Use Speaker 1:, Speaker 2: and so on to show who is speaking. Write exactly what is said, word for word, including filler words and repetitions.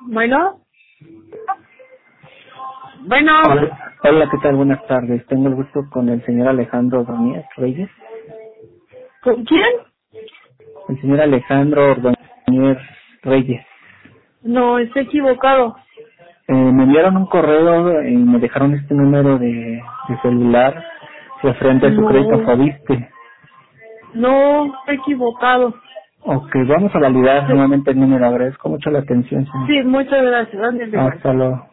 Speaker 1: Bueno. Bueno.
Speaker 2: Hola, hola, ¿qué tal? Buenas tardes. Tengo el gusto con el señor Alejandro Ordóñez Reyes.
Speaker 1: ¿Con quién?
Speaker 2: El señor Alejandro Ordóñez Reyes.
Speaker 1: No, está equivocado.
Speaker 2: Eh, me enviaron un correo y me dejaron este número de, de celular referente a su crédito
Speaker 1: No.
Speaker 2: Fobiste.
Speaker 1: No, está equivocado.
Speaker 2: Ok, vamos a validar
Speaker 1: Sí,
Speaker 2: nuevamente el número. Agradezco mucho la atención, señor.
Speaker 1: sí, muchas gracias. Ándale, bye.
Speaker 2: Hasta luego.